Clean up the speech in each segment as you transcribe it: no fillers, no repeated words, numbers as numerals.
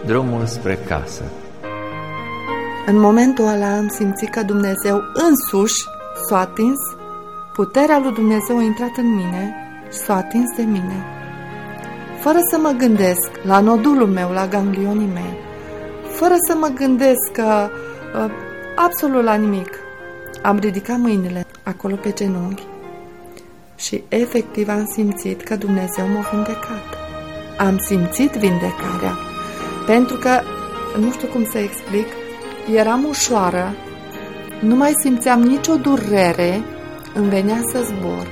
Drumul spre casă. În momentul ăla am simțit că Dumnezeu însuși s-a atins, puterea lui Dumnezeu a intrat în mine și s-a atins de mine. Fără să mă gândesc la nodulul meu, la ganglionii mei, fără să mă gândesc absolut la nimic, am ridicat mâinile acolo pe genunchi și efectiv am simțit că Dumnezeu m-a vindecat. Am simțit vindecarea, pentru că, nu știu cum să explic, eram ușoară, nu mai simțeam nicio durere, îmi venea să zbor.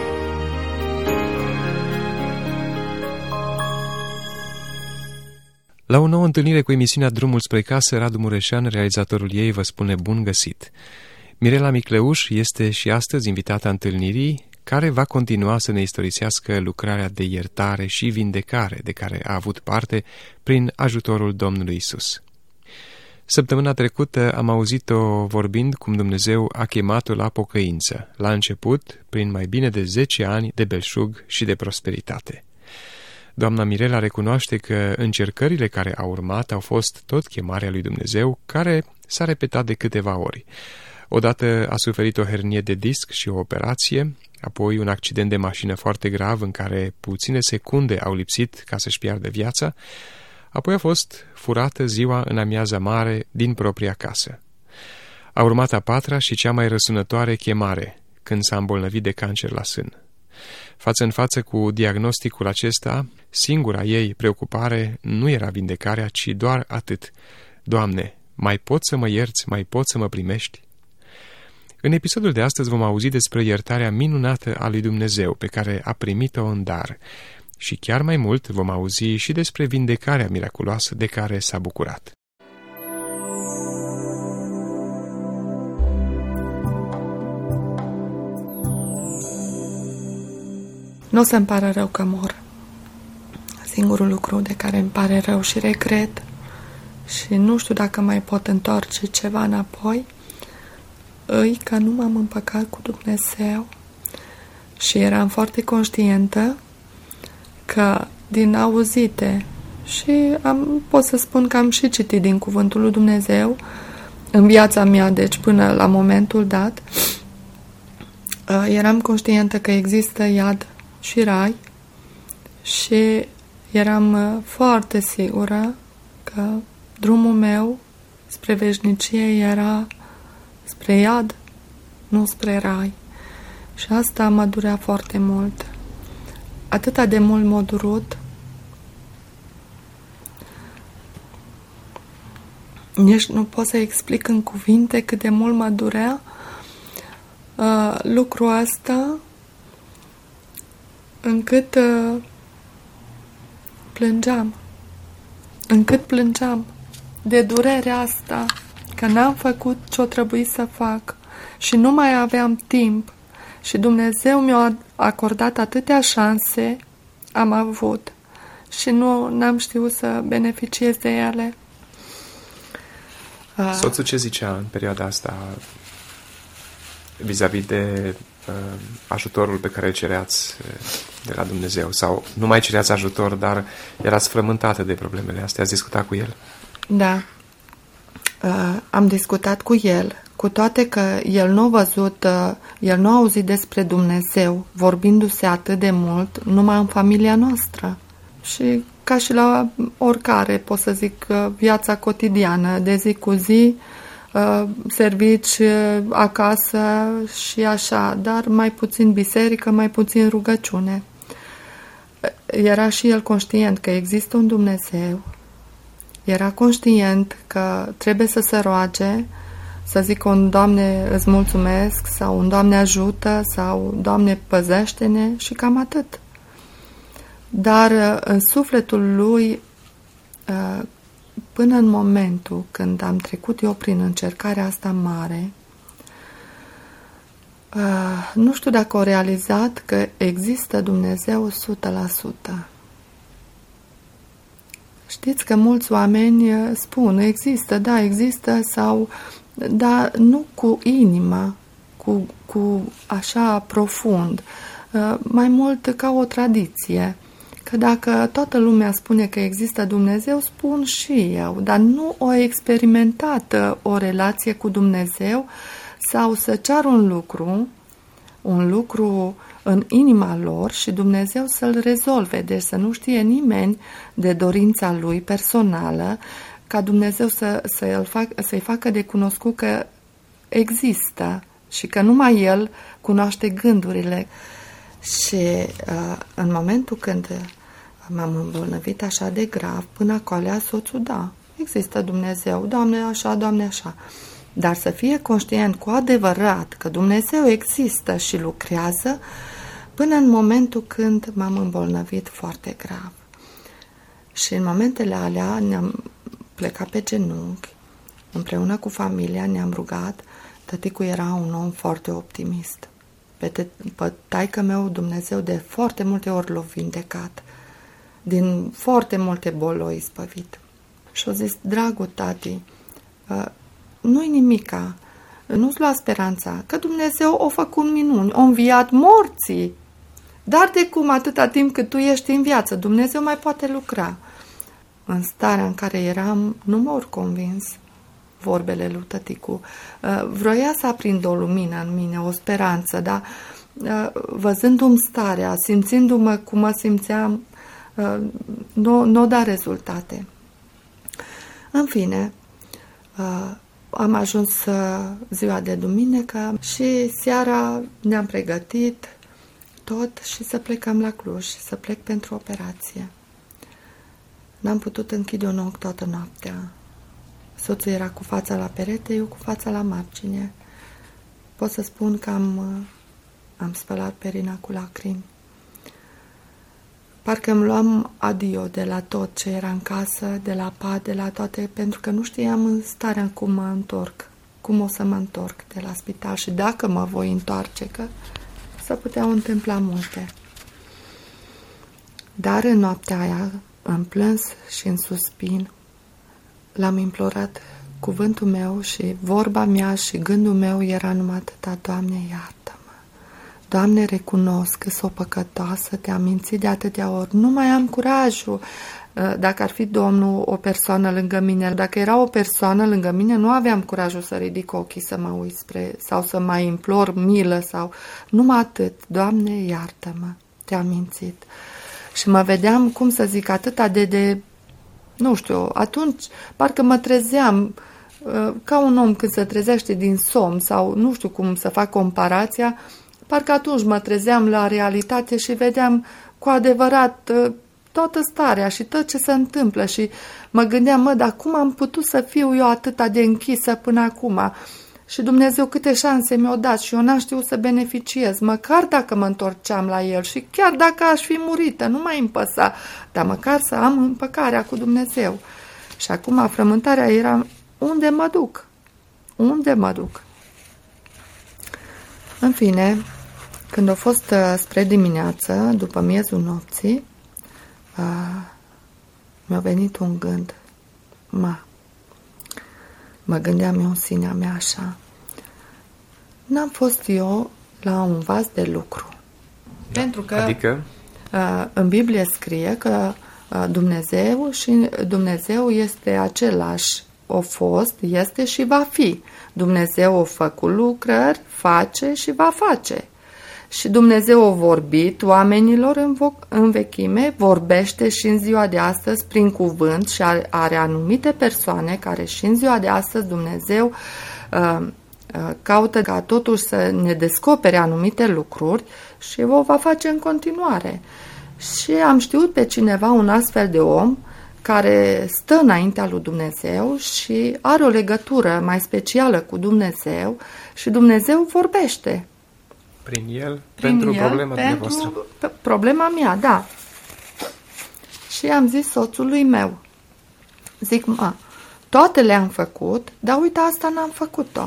La o nouă întâlnire cu emisiunea Drumul spre casă, Radu Mureșan, realizatorul ei, vă spune bun găsit. Mirela Micleuș este și astăzi invitata întâlnirii, care va continua să ne istorisească lucrarea de iertare și vindecare de care a avut parte prin ajutorul Domnului Isus. Săptămâna trecută am auzit-o vorbind cum Dumnezeu a chemat-o la pocăință, la început, prin mai bine de 10 ani de belșug și de prosperitate. Doamna Mirela recunoaște că încercările care au urmat au fost tot chemarea lui Dumnezeu, care s-a repetat de câteva ori. Odată a suferit o hernie de disc și o operație, apoi un accident de mașină foarte grav în care puține secunde au lipsit ca să-și piardă viața, apoi a fost furată ziua în amiaza mare din propria casă. A urmat a patra și cea mai răsunătoare chemare, când s-a îmbolnăvit de cancer la sân. Față în față cu diagnosticul acesta, singura ei preocupare nu era vindecarea, ci doar atât: Doamne, mai poți să mă ierți, mai poți să mă primești? În episodul de astăzi vom auzi despre iertarea minunată a lui Dumnezeu pe care a primit-o în dar și chiar mai mult vom auzi și despre vindecarea miraculoasă de care s-a bucurat. Nu o să-mi pară rău că mor. Singurul lucru de care îmi pare rău și regret și nu știu dacă mai pot întoarce ceva înapoi, îi că nu m-am împăcat cu Dumnezeu și eram foarte conștientă că din auzite și pot să spun că am și citit din cuvântul lui Dumnezeu în viața mea, deci până la momentul dat, eram conștientă că există iad și rai și eram foarte sigură că drumul meu spre veșnicie era spre iad, nu spre rai. Și asta mă durea foarte mult. Atâta de mult m-a durut. Nici nu pot să explic în cuvinte cât de mult mă durea lucrul ăsta, încât plângeam de durerea asta, că n-am făcut ce-o trebuit să fac și nu mai aveam timp și Dumnezeu mi-a acordat atâtea șanse, am avut și n-am știut să beneficiez de ele. Soțul ce zicea în perioada asta vis-a-vis de ajutorul pe care îl cereați de la Dumnezeu? Sau nu mai cereați ajutor, dar erați frământată de problemele astea? Ați discutat cu el? Da. Am discutat cu el, cu toate că el nu a văzut, el nu a auzit despre Dumnezeu vorbindu-se atât de mult numai în familia noastră. Și ca și la oricare, pot să zic, viața cotidiană, de zi cu zi, servici acasă și așa, dar mai puțin biserică, mai puțin rugăciune. Era și el conștient că există un Dumnezeu, era conștient că trebuie să se roage, să zică un Doamne îți mulțumesc sau un Doamne ajută sau Doamne păzește-ne și cam atât. Dar în sufletul lui, până în momentul când am trecut eu prin încercarea asta mare, nu știu dacă au realizat că există Dumnezeu 100%. Știți că mulți oameni spun, există, da, există, sau, dar nu cu inima, cu așa profund, mai mult ca o tradiție, că dacă toată lumea spune că există Dumnezeu, spun și eu, dar nu o experimentat o relație cu Dumnezeu sau să cear un lucru în inima lor și Dumnezeu să-l rezolve, deci să nu știe nimeni de dorința lui personală, ca Dumnezeu să-i facă de cunoscut că există și că numai El cunoaște gândurile. Și în momentul când m-am îmbolnăvit așa de grav, până acolo soțul, da, există Dumnezeu, Doamne așa, Doamne așa. Dar să fie conștient cu adevărat că Dumnezeu există și lucrează până în momentul când m-am îmbolnăvit foarte grav. Și în momentele alea ne-am plecat pe genunchi, împreună cu familia ne-am rugat. Tăticul era un om foarte optimist. Pe taică meu Dumnezeu de foarte multe ori l-a vindecat. Din foarte multe boli l-a izbăvit. Și a zis, dragul tati, nu-i nimica, nu-ți lua speranța, că Dumnezeu o făcut minuni, o înviat morții. Dar de cum atâta timp cât tu ești în viață, Dumnezeu mai poate lucra. În starea în care eram, nu m-au convins vorbele lui tăticu. Vroia să aprind o lumină în mine, o speranță, dar văzându-mi starea, simțindu-mă cum mă simțeam, nu da rezultate. În fine, am ajuns ziua de duminică și seara ne-am pregătit tot și să plecăm la Cluj, să plec pentru operație. N-am putut închide un ochi toată noaptea. Soțul era cu fața la perete, eu cu fața la margine. Pot să spun că am spălat perina cu lacrimi. Parcă îmi luam adio de la tot ce era în casă, de la pat, de la toate, pentru că nu știam în starea cum mă întorc, cum o să mă întorc de la spital și dacă mă voi întoarce, că se puteau întâmpla multe. Dar în noaptea aia, în plâns și în suspin, l-am implorat. Cuvântul meu și vorba mea și gândul meu era numai atâta, Doamne, iartă-mă. Doamne, recunosc că s-o păcătoasă, te-am mințit de atâtea ori, nu mai am curajul. Dacă ar fi Domnul o persoană lângă mine, dacă era o persoană lângă mine, nu aveam curajul să ridic ochii, să mă uit sau să mai implor milă sau numai atât. Doamne, iartă-mă, te-am mințit. Și mă vedeam, cum să zic, atâta de nu știu, atunci parcă mă trezeam ca un om când se trezește din somn sau nu știu cum să fac comparația, parcă atunci mă trezeam la realitate și vedeam cu adevărat toată starea și tot ce se întâmplă și mă gândeam, dar cum am putut să fiu eu atâta de închisă până acum? Și Dumnezeu câte șanse mi-a dat și eu n-am știut să beneficiez, măcar dacă mă întorceam la El și chiar dacă aș fi murită, nu mai îmi păsa, dar măcar să am împăcarea cu Dumnezeu. Și acum frământarea era, unde mă duc? Unde mă duc? În fine, când a fost spre dimineață, după miezul nopții, mi-a venit un gând. Mă gândeam eu în sinea mea așa. N-am fost eu la un vas de lucru. Pentru că adică? În Biblie scrie că Dumnezeu este același. O fost, este și va fi. Dumnezeu a făcut lucrări, face și va face. Și Dumnezeu a vorbit oamenilor în vechime, vorbește și în ziua de astăzi prin cuvânt și are anumite persoane care și în ziua de astăzi Dumnezeu caută ca totuși să ne descopere anumite lucruri și o va face în continuare. Și am știut pe cineva, un astfel de om, care stă înaintea lui Dumnezeu și are o legătură mai specială cu Dumnezeu și Dumnezeu vorbește. Prin el, pentru problema dumneavoastră. Problema mea, da. Și am zis soțului meu, zic, toate le-am făcut, dar uite, asta n-am făcut-o.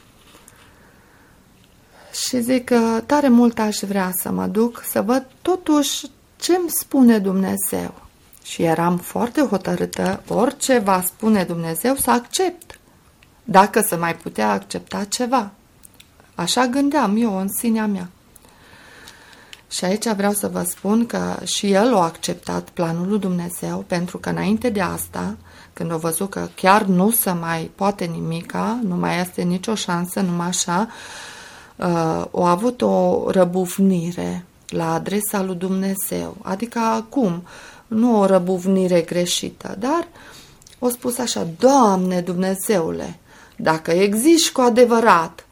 Și zic că tare mult aș vrea să mă duc să văd totuși ce-mi spune Dumnezeu. Și eram foarte hotărâtă, orice va spune Dumnezeu să accept, dacă să mai putea accepta ceva. Așa gândeam eu în sinea mea. Și aici vreau să vă spun că și el a acceptat planul lui Dumnezeu, pentru că înainte de asta, când a văzut că chiar nu se mai poate nimica, nu mai este nicio șansă, numai așa, a avut o răbufnire la adresa lui Dumnezeu. Adică acum, nu o răbufnire greșită, dar a spus așa: Doamne Dumnezeule, dacă existi cu adevărat,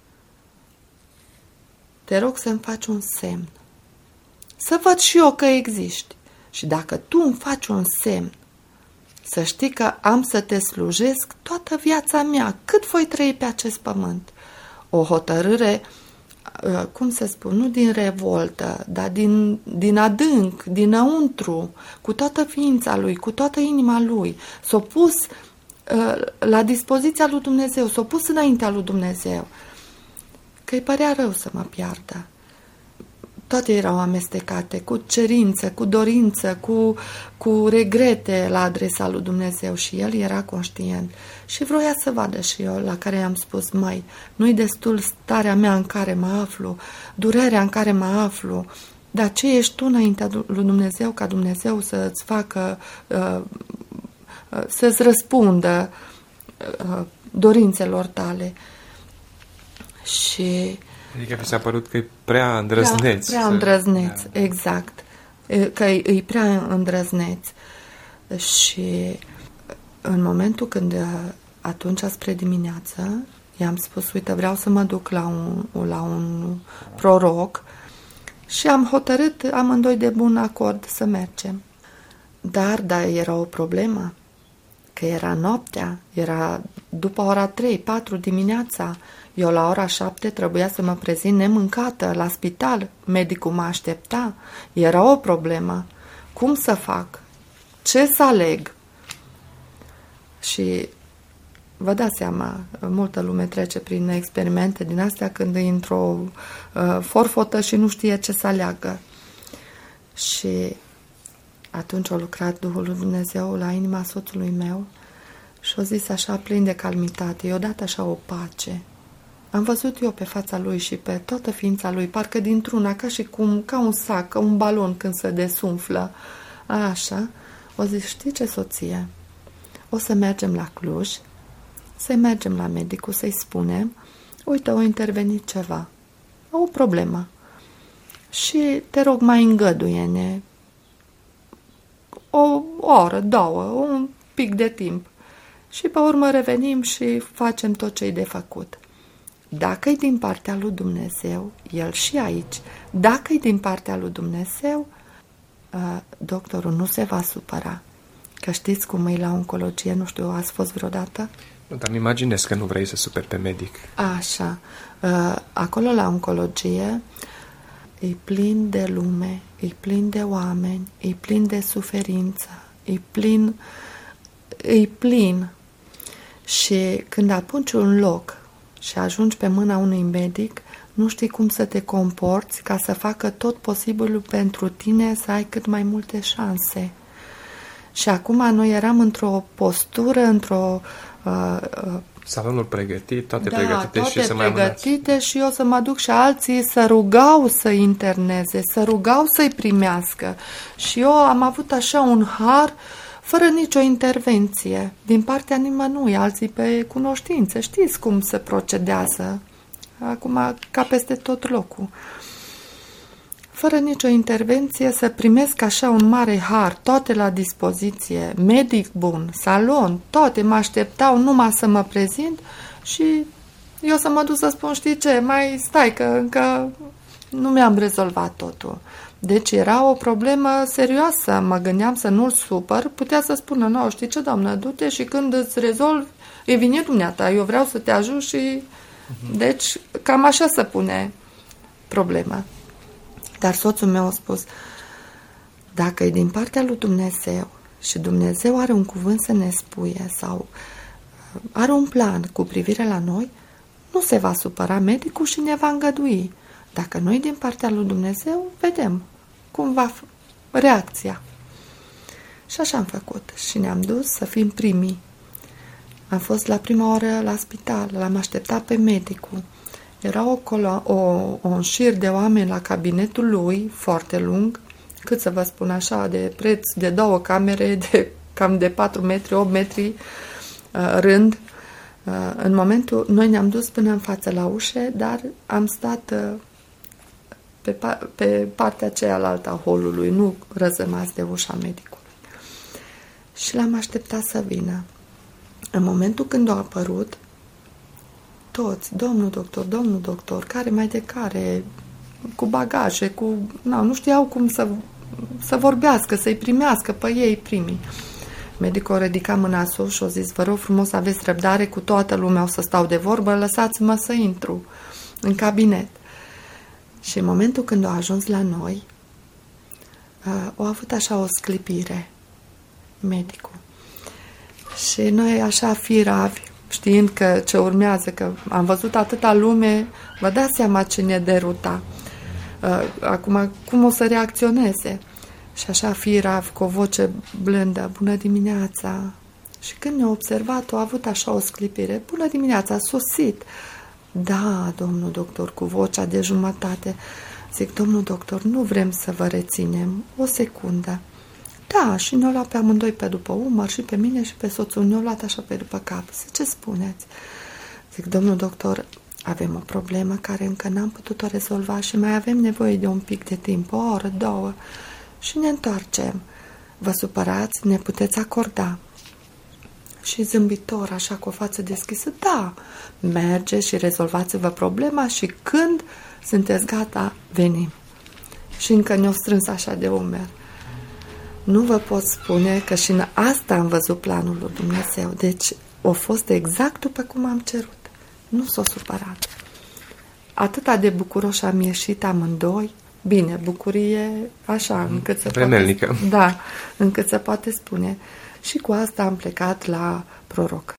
te rog să-mi faci un semn, să văd și eu că existi. Și dacă tu îmi faci un semn, să știi că am să te slujesc toată viața mea, cât voi trăi pe acest pământ. O hotărâre, cum să spun, nu din revoltă, dar din adânc, dinăuntru, cu toată ființa lui, cu toată inima lui. S-a pus la dispoziția lui Dumnezeu, s-a pus înaintea lui Dumnezeu, că îi părea rău să mă piardă. Toate erau amestecate, cu cerință, cu dorință, cu regrete la adresa lui Dumnezeu, și el era conștient. Și vroia să vadă și eu, la care i-am spus: măi, nu-i destul starea mea în care mă aflu, durerea în care mă aflu, dar ce ești tu înaintea lui Dumnezeu, ca Dumnezeu să-ți facă, să-ți răspundă dorințelor tale. Și adică vi s-a părut că e prea îndrăzneț. Prea îndrăzneț, exact. Că e prea îndrăzneț. Și în momentul când, atunci spre dimineață, i-am spus: uite, vreau să mă duc la un proroc, și am hotărât amândoi de bun acord să mergem. Dar era o problemă, că era noaptea, era după ora 3-4 dimineața. Eu la ora 7 trebuia să mă prezint nemâncată la spital. Medicul mă aștepta. Era o problemă. Cum să fac? Ce să aleg? Și vă dați seama, multă lume trece prin experimente din astea când e într-o forfotă și nu știe ce să aleagă. Și atunci a lucrat Duhul lui Dumnezeu la inima soțului meu și a zis așa, plin de calmitate, i-a dat așa o pace. Am văzut eu pe fața lui și pe toată ființa lui, parcă dintr-una, ca un sac, ca un balon când se desumflă. Așa, o zis: știi ce, soție? O să mergem la Cluj, să mergem la medicul, să-i spunem: uite, a intervenit ceva, o problemă. Și te rog, mai îngăduie-ne o oră, două, un pic de timp. Și pe urmă revenim și facem tot ce-i de făcut. Dacă-i din partea lui Dumnezeu, el și aici, dacă-i din partea lui Dumnezeu, doctorul nu se va supăra. Că știți cum e la oncologie, nu știu, ați fost vreodată? Nu, dar îmi imaginez că nu vrei să superi pe medic. Așa. Acolo la oncologie e plin de lume, e plin de oameni, e plin de suferință, e plin. Și când apunci un loc și ajungi pe mâna unui medic, nu știi cum să te comporți ca să facă tot posibilul pentru tine să ai cât mai multe șanse. Și acum noi eram într-o postură, salonul pregătit, toate pregătite și să mai pregătite și eu să mă duc și alții să rugau să interneze, să rugau să-i primească. Și eu am avut așa un har fără nicio intervenție din partea nimănui, alții pe cunoștință. Știți cum se procedează acum ca peste tot locul. Fără nicio intervenție să primesc așa un mare har, toate la dispoziție, medic bun, salon, toate mă așteptau numai să mă prezint și eu să mă duc să spun: știi ce, mai stai că încă nu mi-am rezolvat totul. Deci era o problemă serioasă, mă gândeam să nu-l supăr, putea să spună: nu, știi ce, doamnă, du-te și când îți rezolvi, e vine dumneata, eu vreau să te ajut și... Deci cam așa se pune problema. Dar soțul meu a spus: dacă e din partea lui Dumnezeu și Dumnezeu are un cuvânt să ne spuie sau are un plan cu privire la noi, nu se va supăra medicul și ne va îngădui. Dacă noi din partea lui Dumnezeu, vedem cum va fi reacția. Și așa am făcut și ne-am dus să fim primii. Am fost la prima oră la spital, l-am așteptat pe medicul. Era un șir de oameni la cabinetul lui, foarte lung, cât să vă spun așa, de preț de 2 camere, de cam de 4 metri, 8 metri rând. În momentul, noi ne-am dus până în față la ușe, dar am stat pe partea cealaltă a holului, nu răzămați de ușa medicului. Și l-am așteptat să vină. În momentul când a apărut, toți, domnul doctor, care mai de care, cu bagaje, nu știau cum să vorbească, să-i primească pe ei primii. Medicul a ridicat mâna sus și a zis: vă rog frumos, aveți răbdare, cu toată lumea o să stau de vorbă, lăsați-mă să intru în cabinet. Și în momentul când a ajuns la noi, a avut așa o sclipire, medicul. Și noi așa firavi, știind că ce urmează, că am văzut atâta lume, vă dați seama ce ne deruta. Acum, cum o să reacționeze? Și așa firav, cu o voce blândă: bună dimineața! Și când ne-a observat, a avut așa o sclipire: bună dimineața, a sosit! Da, domnul doctor, cu vocea de jumătate. Zic: domnul doctor, nu vrem să vă reținem, o secundă. Da, și ne-o luat pe amândoi pe după umăr, și pe mine și pe soțul, ne-o luat așa pe după cap. Ce spuneți? Zic: domnul doctor, avem o problemă care încă n-am putut-o rezolva și mai avem nevoie de un pic de timp, 1 oră, 2, și ne întoarcem. Vă supărați? Ne puteți acorda? Și zâmbitor, așa, cu o față deschisă: da, merge și rezolvați-vă problema și când sunteți gata, venim. Și încă ne-o strâns așa de umeri. Nu vă pot spune că și în asta am văzut planul lui Dumnezeu. Deci a fost exact după cum am cerut. Nu s-a supărat. Atâta de bucuroși am ieșit amândoi. Bine, bucurie așa, încât se vremelnică. Da, încât se poate spune. Și cu asta am plecat la proroc.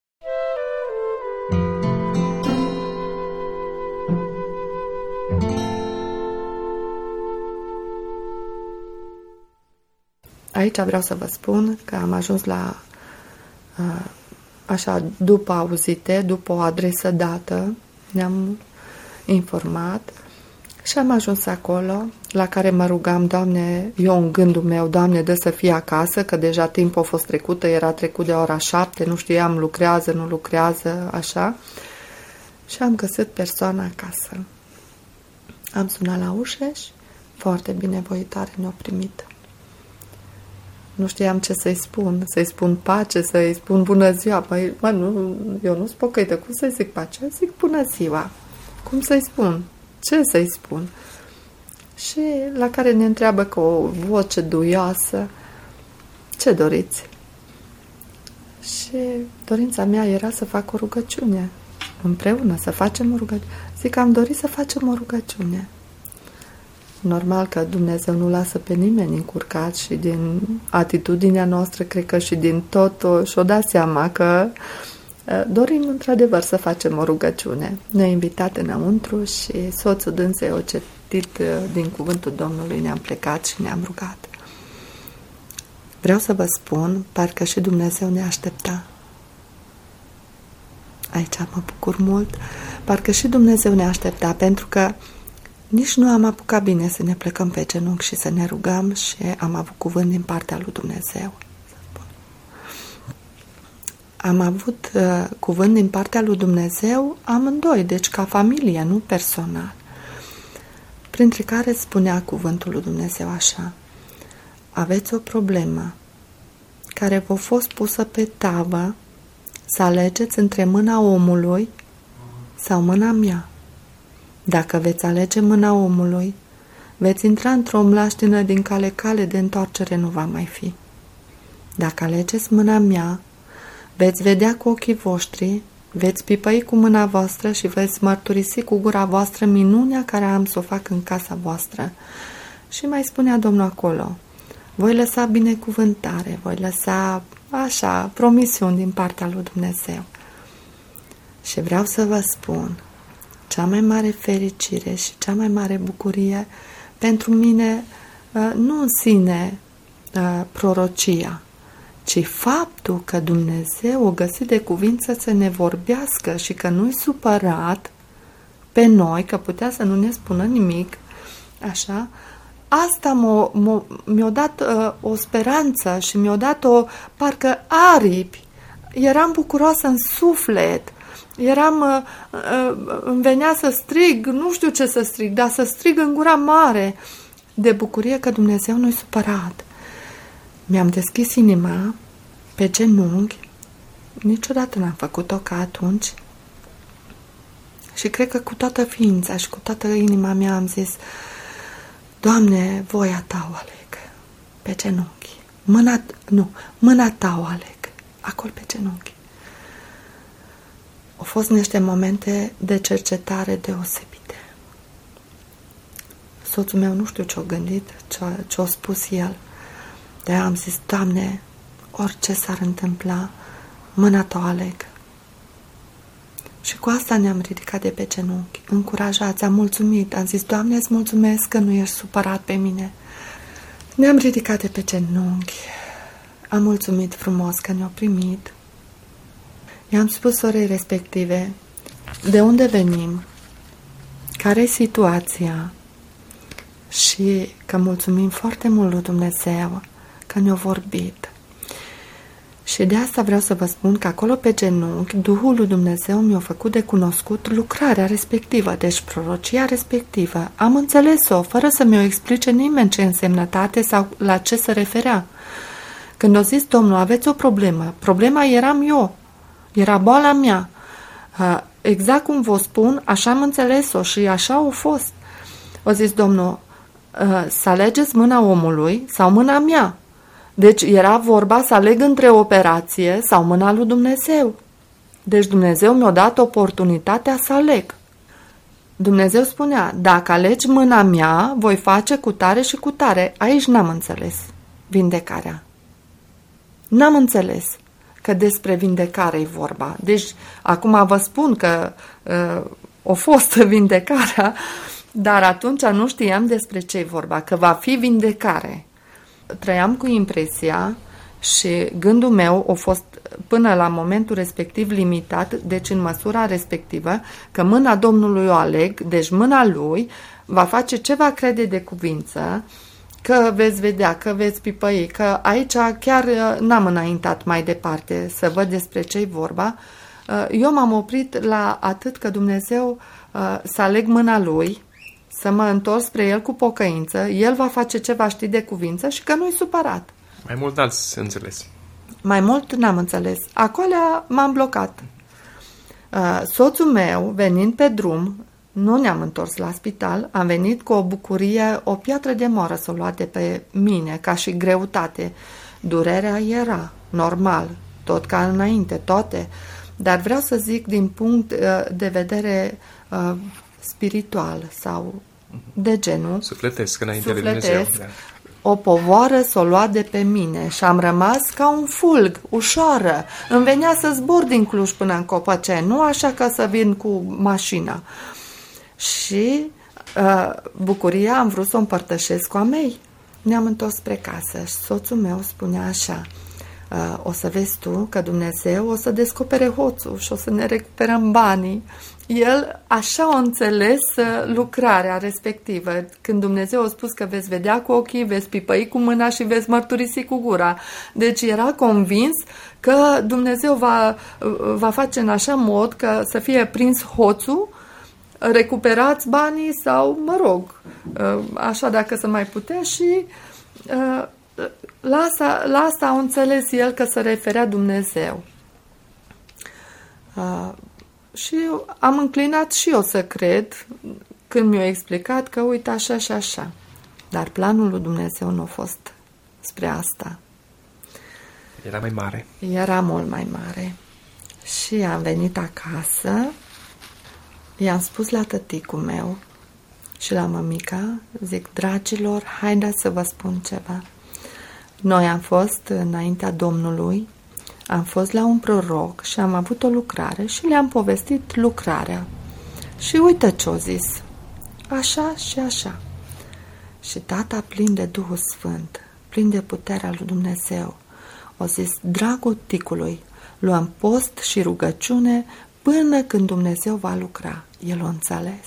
Aici vreau să vă spun că am ajuns la, așa, după auzite, după o adresă dată, ne-am informat și am ajuns acolo, la care mă rugam: Doamne, eu în gândul meu, Doamne, dă să fie acasă, că deja timpul a fost trecut, era trecut de ora 7, nu știam, lucrează, nu lucrează, așa. Și am găsit persoana acasă. Am sunat la ușă și foarte binevoitoare ne-a primit. Nu știam ce să-i spun. Să-i spun pace, să-i spun bună ziua. Păi, nu, eu nu-s pocăită. Cum să-i zic pace? Zic bună ziua. Cum să-i spun? Ce să-i spun? Și la care ne întreabă cu o voce duioasă: ce doriți? Și dorința mea era să fac o rugăciune. Împreună, să facem o rugăciune. Zic: am dorit să facem o rugăciune. Normal că Dumnezeu nu lasă pe nimeni încurcat și din atitudinea noastră, cred că și din tot, și-o da seama că dorim într-adevăr să facem o rugăciune. Ne-a invitat înăuntru și soțul dânsei o citit din cuvântul Domnului, ne-am plecat și ne-am rugat. Vreau să vă spun, parcă și Dumnezeu ne aștepta. Aici mă bucur mult, parcă și Dumnezeu ne aștepta, pentru că nici nu am apucat bine să ne plecăm pe genunchi și să ne rugăm și am avut cuvânt din partea lui Dumnezeu. Am avut cuvânt din partea lui Dumnezeu amândoi, deci ca familie, nu personal. Printre care spunea cuvântul lui Dumnezeu așa: aveți o problemă care v-a fost pusă pe tavă, să alegeți între mâna omului sau mâna mea. Dacă veți alege mâna omului, veți intra într-o mlaștină din cale de întoarcere nu va mai fi. Dacă alegeți mâna mea, veți vedea cu ochii voștri, veți pipăi cu mâna voastră și veți mărturisi cu gura voastră minunea care am să o fac în casa voastră. Și mai spunea Domnul acolo: voi lăsa binecuvântare, voi lăsa așa promisiuni din partea lui Dumnezeu. Și vreau să vă spun, cea mai mare fericire și cea mai mare bucurie pentru mine nu în sine prorocia, ci faptul că Dumnezeu o găsit de cuvință să ne vorbească și că nu-i supărat pe noi, că putea să nu ne spună nimic, așa, asta mi-a dat o speranță și mi-a dat parcă aripi. Eram bucuroasă în suflet, îmi venea să strig, nu știu ce să strig, dar să strig în gura mare de bucurie că Dumnezeu nu-i supărat. Mi-am deschis inima pe genunchi, niciodată n-am făcut-o ca atunci și cred că cu toată ființa și cu toată inima mea am zis: Doamne, voia Ta o aleg pe genunchi, mâna Ta o aleg acolo pe genunchi. Au fost niște momente de cercetare deosebite. Soțul meu nu știu ce-a gândit, ce-a spus el, dar am zis: Doamne, orice s-ar întâmpla, mâna Ta o aleg. Și cu asta ne-am ridicat de pe genunchi, încurajați, am mulțumit, am zis: Doamne, îți mulțumesc că nu ești supărat pe mine. Ne-am ridicat de pe genunchi, am mulțumit frumos că ne-au primit. I-am spus sorei respective de unde venim, care e situația și că mulțumim foarte mult lui Dumnezeu că ne-a vorbit. Și de asta vreau să vă spun că acolo pe genunchi Duhul lui Dumnezeu mi-a făcut de cunoscut lucrarea respectivă, deci prorocia respectivă. Am înțeles-o fără să mi-o explice nimeni ce însemnătate sau la ce se referea. Când a zis Domnul: aveți o problemă, problema eram eu, era boala mea. Exact cum vă spun, așa am înțeles-o și așa a fost. A zis Domnul: să alegeți mâna omului sau mâna mea. Deci era vorba să aleg între operație sau mâna lui Dumnezeu. Deci Dumnezeu mi-a dat oportunitatea să aleg. Dumnezeu spunea: dacă alegi mâna mea, voi face cu tare și cu tare. Aici n-am înțeles vindecarea. N-am înțeles că despre vindecare e vorba. Deci acum vă spun că a fost vindecarea, dar atunci nu știam despre ce e vorba, că va fi vindecare. Trăiam cu impresia și gândul meu a fost până la momentul respectiv limitat, deci în măsura respectivă, că mâna Domnului o aleg, deci mâna Lui va face ce va crede de cuvință, că veți vedea, că veți pipăi, că aici chiar n-am înaintat mai departe să văd despre ce-i vorba. Eu m-am oprit la atât că Dumnezeu să aleg mâna Lui, să mă întorc spre El cu pocăință, El va face ce va ști de cuvință și că nu-i supărat. Mai mult n-ați înțeles. Mai mult n-am înțeles. Acolo m-am blocat. Soțul meu, venind pe drum, nu ne-am întors la spital, am venit cu o bucurie, o piatră de moară să o lua de pe mine, ca și greutate. Durerea era normal, tot ca înainte, toate. Dar vreau să zic din punct de vedere spiritual sau de genul. Sufletesc înainte de Dumnezeu. Da. O povoară s-o lua de pe mine și am rămas ca un fulg, ușoară. Îmi venea să zbor din Cluj până în Copaceni, nu așa ca să vin cu mașina. Și bucuria am vrut să o împărtășesc cu a mei. Ne-am întors spre casă și soțul meu spunea așa: o să vezi tu că Dumnezeu o să descopere hoțul și o să ne recuperăm banii. El așa a înțeles lucrarea respectivă. Când Dumnezeu a spus că veți vedea cu ochii, veți pipăi cu mâna și veți mărturisi cu gura. Deci era convins că Dumnezeu va face în așa mod că să fie prins hoțul, recuperați banii sau, mă rog, așa dacă se mai putea și la asta a înțeles el că se referea Dumnezeu. Și am înclinat și eu să cred când mi-a explicat că uite așa și așa. Dar planul lui Dumnezeu nu a fost spre asta. Era mai mare. Era mult mai mare. Și am venit acasă, i-am spus la tăticul meu și la mămica, zic: dragilor, haideți să vă spun ceva. Noi am fost înaintea Domnului, am fost la un proroc și am avut o lucrare și le-am povestit lucrarea. Și uite ce-o zis. Așa și așa. Și tata, plin de Duhul Sfânt, plin de puterea lui Dumnezeu, o zis: dragul ticului, luăm post și rugăciune până când Dumnezeu va lucra. El o înțeles.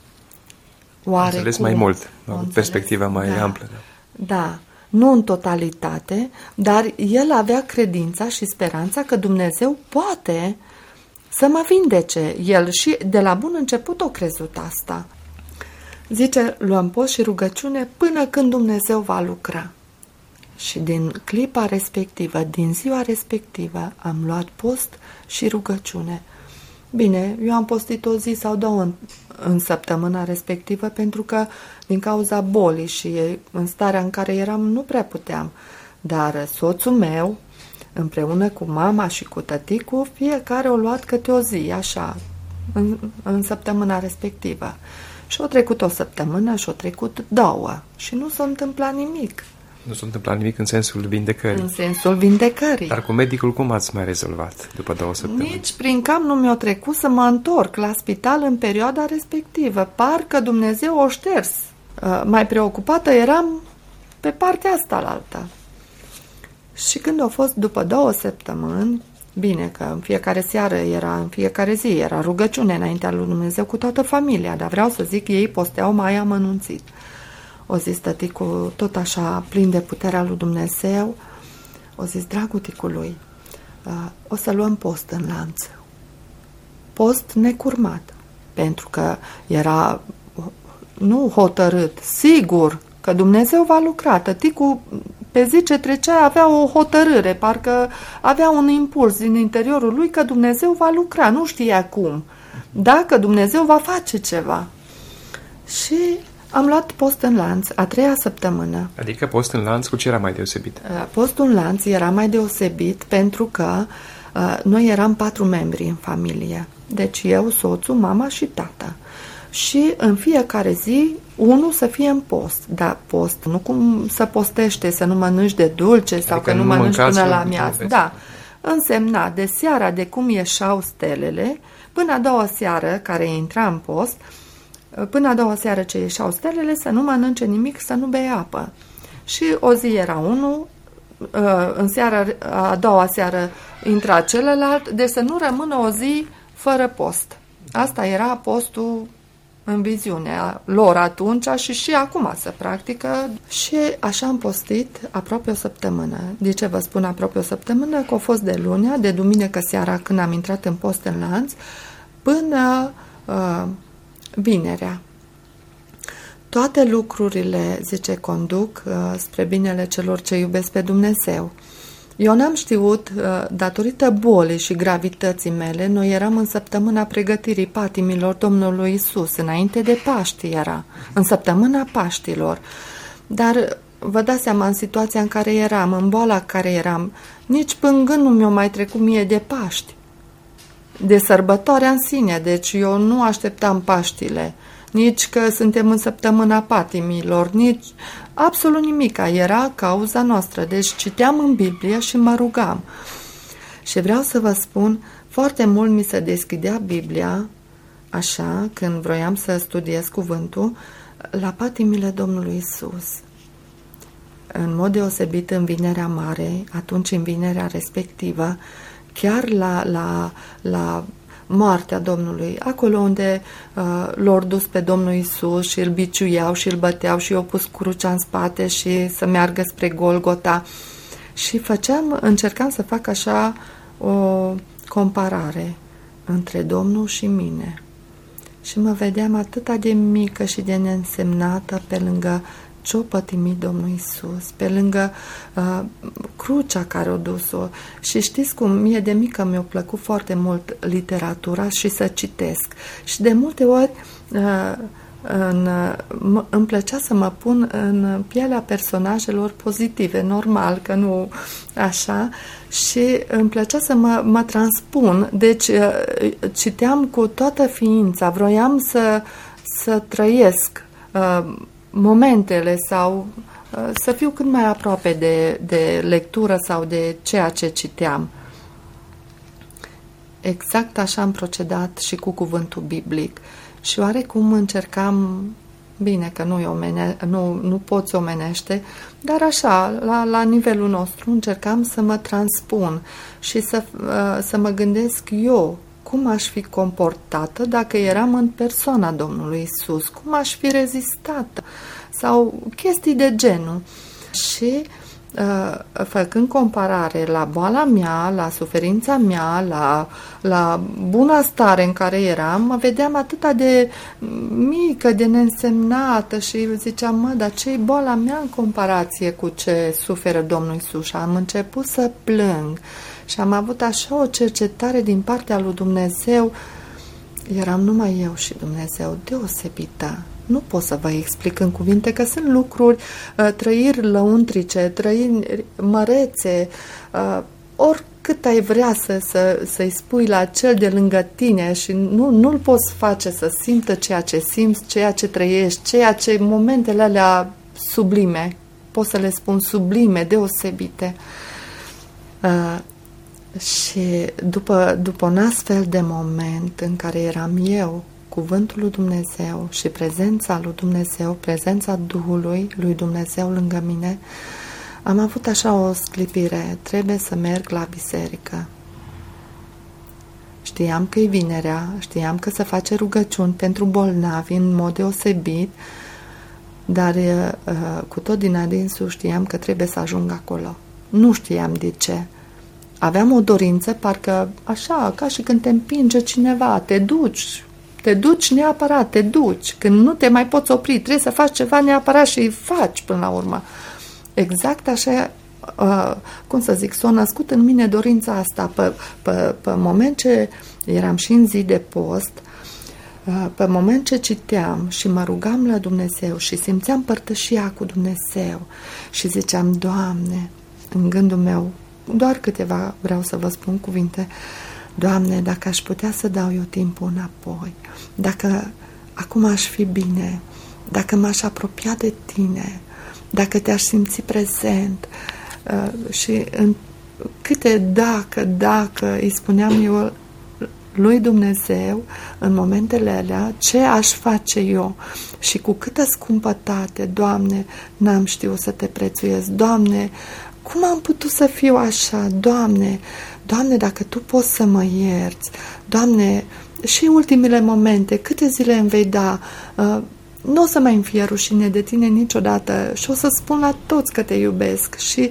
Oare înțeles cum? mai mult, o înțeles. perspectivă mai amplă. Da, nu în totalitate, dar el avea credința și speranța că Dumnezeu poate să mă vindece. El și de la bun început o crezut asta. Zice, luăm post și rugăciune până când Dumnezeu va lucra. Și din clipa respectivă, din ziua respectivă, am luat post și rugăciune. Bine, eu am postit o zi sau două în săptămâna respectivă, pentru că din cauza bolii și în starea în care eram nu prea puteam. Dar soțul meu, împreună cu mama și cu tăticul, fiecare o luat câte o zi, așa, în săptămâna respectivă. Și o trecut o săptămână și o trecut două și nu s-a întâmplat nimic. Nu s-a întâmplat nimic în sensul vindecării. În sensul vindecării. Dar cu medicul cum ați mai rezolvat după 2 săptămâni? Nici prin cap nu mi-a trecut să mă întorc la spital în perioada respectivă. Parcă Dumnezeu o șters. Mai preocupată eram pe partea asta la alta. Și când a fost după 2 săptămâni, bine că în fiecare seară în fiecare zi era rugăciune înaintea lui Dumnezeu cu toată familia, dar vreau să zic, ei posteau mai amănunțit. O zis tăticul, tot așa, plin de puterea lui Dumnezeu, o zis, dragul ticului, o să luăm post în lanț. Post necurmat, pentru că era, nu hotărât, sigur că Dumnezeu va lucra. Tăticul, pe zi ce trecea, avea o hotărâre, parcă avea un impuls din interiorul lui că Dumnezeu va lucra, nu știa cum, dacă Dumnezeu va face ceva. Și am luat post în lanț, a 3-a săptămână. Adică post în lanț, cu ce era mai deosebit? Postul în lanț era mai deosebit pentru că noi eram 4 membri în familie. Deci eu, soțul, mama și tata. Și în fiecare zi, unul să fie în post. Dar post, nu cum să postește, să nu mănânci de dulce, adică sau că nu mănânci până la amiază. Da, însemna de seara de cum ieșau stelele, până a doua seară, care intra în post, până a doua seară ce ieșeau stelele, să nu mănânce nimic, să nu bea apă. Și o zi era unul, în seara, a doua seară intra celălalt, deci să nu rămână o zi fără post. Asta era postul în viziunea lor atunci și acum se practică. Și așa am postit aproape o săptămână. De ce vă spun aproape o săptămână? Că a fost de lunea, de duminică seara când am intrat în post în lanț, până vinerea. Toate lucrurile, zice, conduc spre binele celor ce iubesc pe Dumnezeu. Eu n-am știut, datorită bolii și gravității mele, noi eram în săptămâna pregătirii patimilor Domnului Isus, înainte de Paști era, în săptămâna Paștilor. Dar vă dați seama, în situația în care eram, în boala în care eram, nici până gând nu mi-o mai trecut mie de Paști, de sărbătoarea în sine, deci eu nu așteptam Paștile, nici că suntem în săptămâna patimilor, nici absolut nimica, era cauza noastră. Deci citeam în Biblie și mă rugam. Și vreau să vă spun, foarte mult mi se deschidea Biblia, așa, când vroiam să studiez cuvântul, la patimile Domnului Isus. În mod deosebit în Vinerea Mare, atunci în vinerea respectivă, chiar la moartea Domnului, acolo unde l-au dus pe Domnul Isus și îl biciuiau și îl băteau și i-au pus crucea în spate și să meargă spre Golgota. Și încercam să fac așa o comparare între Domnul și mine. Și mă vedeam atât de mică și de neînsemnată pe lângă ce-o pătimit Domnul Isus, pe lângă crucea care o dus-o. Și știți cum, mie de mică mi-a plăcut foarte mult literatura și să citesc. Și de multe ori îmi plăcea să mă pun în pielea personajelor pozitive, normal, că nu așa, și îmi plăcea să mă transpun. Deci citeam cu toată ființa, vroiam să trăiesc momentele sau să fiu cât mai aproape de lectură sau de ceea ce citeam. Exact așa am procedat și cu cuvântul biblic. Și oarecum încercam, bine că nu poți omenește, dar așa, la nivelul nostru, încercam să mă transpun și să mă gândesc eu cum aș fi comportată dacă eram în persoana Domnului Isus, cum aș fi rezistat sau chestii de genul. Și făcând comparare la boala mea, la suferința mea, la buna stare în care eram, mă vedeam atât de mică, de neînsemnată și ziceam, dar ce-i boala mea în comparație cu ce suferă Domnul Iisus? Și am început să plâng și am avut așa o cercetare din partea lui Dumnezeu. Eram numai eu și Dumnezeu, deosebită. Nu pot să vă explic în cuvinte, că sunt lucruri, trăiri lăuntrice, trăiri mărețe, oricât ai vrea să-i spui la cel de lângă tine și nu-l poți face să simtă ceea ce simți, ceea ce trăiești, ceea ce momentele alea sublime, pot să le spun sublime, deosebite. Și după un astfel de moment în care eram eu, cuvântul lui Dumnezeu și prezența lui Dumnezeu, prezența Duhului lui Dumnezeu lângă mine, am avut așa o sclipire, trebuie să merg la biserică. Știam că e vinerea, știam că se face rugăciuni pentru bolnavi în mod deosebit, dar cu tot din adinsul știam că trebuie să ajung acolo. Nu știam de ce. Aveam o dorință, parcă așa, ca și când te împinge cineva, te duci neapărat, te duci. Când nu te mai poți opri, trebuie să faci ceva neapărat și îi faci până la urmă. Exact așa, cum să zic, s-a născut în mine dorința asta. Pe moment ce eram și în zi de post, pe moment ce citeam și mă rugam la Dumnezeu și simțeam părtășia cu Dumnezeu și ziceam, Doamne, în gândul meu, doar câteva vreau să vă spun cuvinte, Doamne, dacă aș putea să dau eu timpul înapoi, dacă acum aș fi bine, dacă m-aș apropia de Tine, dacă Te-aș simți prezent și în câte dacă îi spuneam eu lui Dumnezeu în momentele alea, ce aș face eu și cu câtă scumpătate, Doamne, n-am știut să Te prețuiesc, Doamne, cum am putut să fiu așa, Doamne, dacă Tu poți să mă ierți, Doamne, și ultimele momente, câte zile îmi vei da, nu o să mai îmi fie rușine de Tine niciodată și o să spun la toți că Te iubesc. Și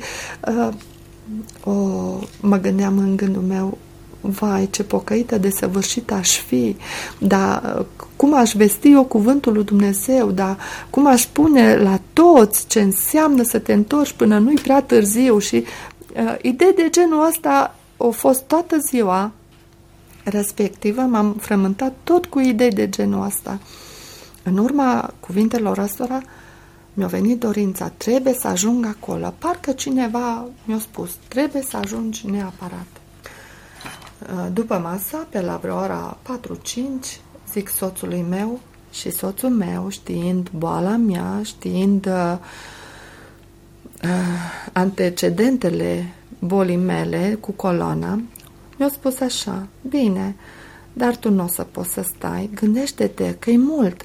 mă gândeam în gândul meu, vai, ce pocăită desăvârșită aș fi, dar cum aș vesti eu cuvântul lui Dumnezeu, dar cum aș spune la toți ce înseamnă să te întorci până nu-i prea târziu. Și idei de genul ăsta au fost toată ziua respectivă, m-am frământat tot cu idei de genul ăsta. În urma cuvintelor ăstora mi-a venit dorința, trebuie să ajung acolo, parcă cineva mi-a spus, trebuie să ajungi neapărat. După masa, pe la vreo ora 4-5, zic soțului meu și soțul meu, știind boala mea, știind antecedentele bolii mele cu coloana, mi-a spus așa, bine, dar tu nu o să poți să stai, gândește-te că e mult.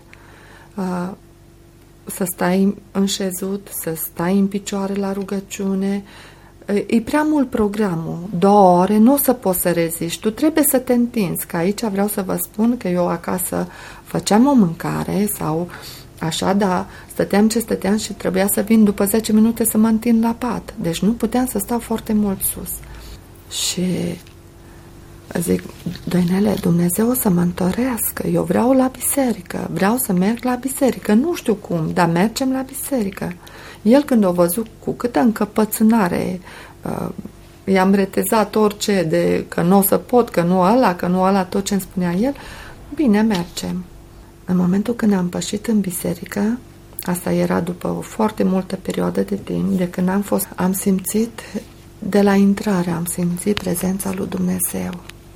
Să stai înșezut, să stai în picioare la rugăciune, e prea mult programul, 2 ore, nu o să poți să reziști, tu trebuie să te întinzi, că aici vreau să vă spun că eu acasă făceam o mâncare sau așa, dar stăteam și trebuia să vin după 10 minute să mă întind la pat, deci nu puteam să stau foarte mult sus. Și zic, Doinele, Dumnezeu o să mă întărească, eu vreau la biserică, vreau să merg la biserică, nu știu cum, dar mergem la biserică. El când a văzut cu câtă încăpățânare i-am retezat orice de că nu o să pot, că nu ăla, tot ce îmi spunea el, bine, mergem. În momentul când am pășit în biserică, asta era după o foarte multă perioadă de timp, de când am simțit, de la intrare, am simțit prezența lui Dumnezeu.